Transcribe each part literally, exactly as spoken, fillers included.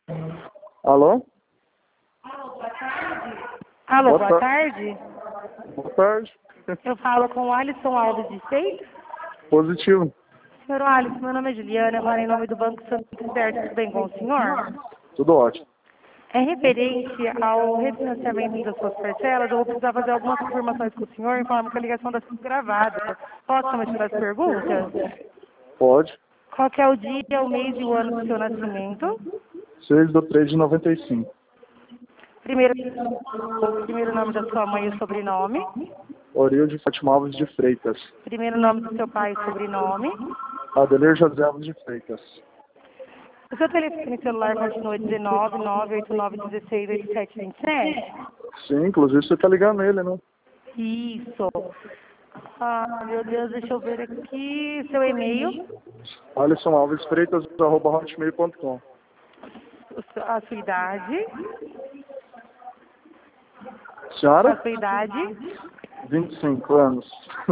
Alô? Alô, Boa boa, tar- tarde. Boa tarde. Eu falo com o Alisson Alves de Freitas. Positivo. Senhor Alisson, meu nome é Juliana, eu falo em nome do Banco Santo Certo, tudo bem com o senhor? Tudo ótimo. É referente ao refinanciamento das suas parcelas, eu vou precisar fazer algumas confirmações com o senhor, em forma que a ligação está sendo gravada. Posso começar as perguntas? Pode. Qual que é o dia, o mês e o ano do seu nascimento? seis do três de noventa e cinco. Primeiro, o primeiro nome da sua mãe e o sobrenome. Oril de Fátima Alves de Freitas. Primeiro nome do seu pai e sobrenome. Adelir José Alves de Freitas. O seu telefone celular continua dezenove, nove oito nove, dezesseis, oitenta e sete, vinte e sete? Sim, inclusive você tá ligando nele, né? Isso. Ah, meu Deus, deixa eu ver aqui. Seu e-mail, Alisson Alves Freitas, arroba hotmail ponto com. a sua idade, a Senhora? sua idade vinte e cinco anos.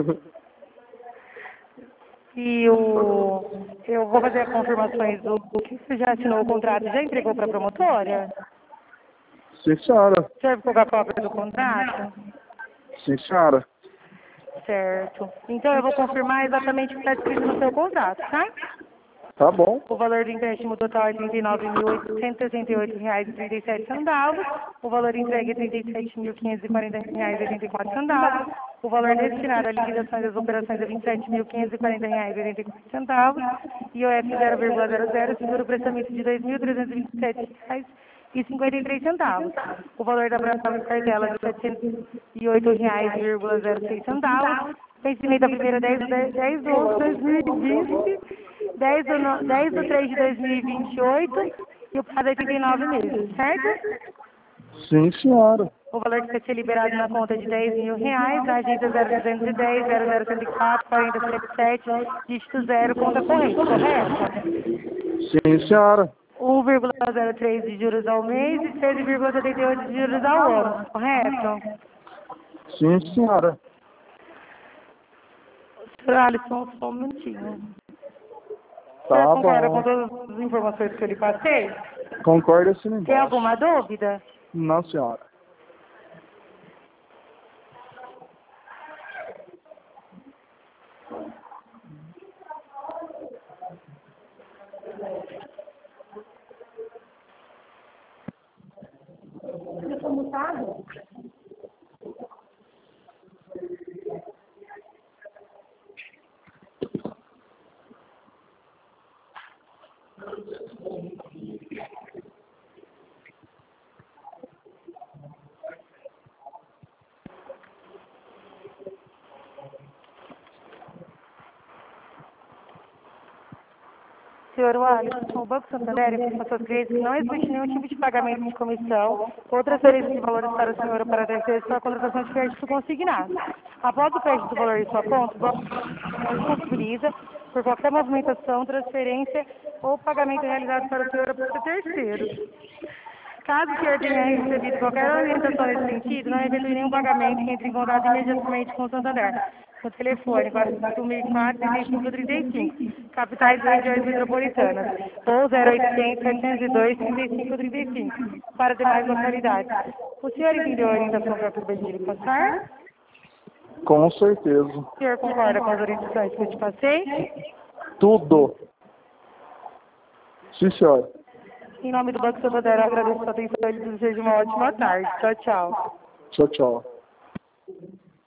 e o... Eu vou fazer as confirmações do o que você já assinou o contrato, já entregou para a promotora? Sim, senhora. Serve com a cópia do contrato? Sim, senhora. Certo. Então eu vou confirmar exatamente o que está escrito no seu contrato, tá? Tá bom. O valor do empréstimo total é trinta e nove mil oitocentos e sessenta e oito reais e trinta e sete centavos. O valor entregue é trinta e sete mil quinhentos e quarenta reais e oitenta e quatro centavos. O valor destinado à liquidação das operações é vinte e sete mil quinhentos e quarenta reais e oitenta e quatro centavos. I O F zero vírgula zero zero, seguro o prestamento de dois mil trezentos e vinte e sete reais e cinquenta e três centavos. O valor da próxima cartela de setecentos e oito reais e seis centavos. Vencimento da primeira dez do dez do onze de dois mil e vinte, dez do, no- dez do três de dois mil e vinte e oito e o prazo é oitenta e nove meses, certo? Sim, senhora. O valor que vai ser liberado na conta é de dez mil reais, na agência zero duzentos e dez, zero zero cento e quatro, quarenta setenta e sete, dígito zero, conta corrente, correto? Sim, senhora. um vírgula zero três de juros ao mês e treze vírgula setenta e oito de juros ao ano, correto? Sim, senhora. Senhor Alisson, só um minutinho. O senhor Tá concorda com bom. todas as informações que eu lhe passei? Concorda assim Tem embaixo. alguma dúvida? Não, senhora. Eu sou mutado? Senhor Alisson, o Banco Santander informa aos seus clientes que não existe nenhum tipo de pagamento de comissão ou transferência de valores para o senhor ou para terceiros para a contratação de crédito consignado. Após o crédito do valor em sua conta, o banco responsabiliza por qualquer movimentação, transferência ou pagamento realizado para o senhor ou para terceiros. Caso o senhor tenha recebido qualquer orientação nesse sentido, não efetue nenhum pagamento e entre em contato imediatamente com o Santander. No telefone quatro mil e quatro, trinta e cinco, trinta e cinco, capitais e regiões metropolitanas, ou zero oitocentos, setecentos e dois, trinta e cinco, trinta e cinco, para demais localidades. O senhor entendeu a orientação que eu acabei de lhe passar? Com certeza. O senhor concorda com as orientações que eu te passei? Tudo. Sim, senhora. Em nome do Banco Santander, eu agradeço a sua atenção e desejo uma ótima tarde. Tchau, tchau. Tchau, tchau.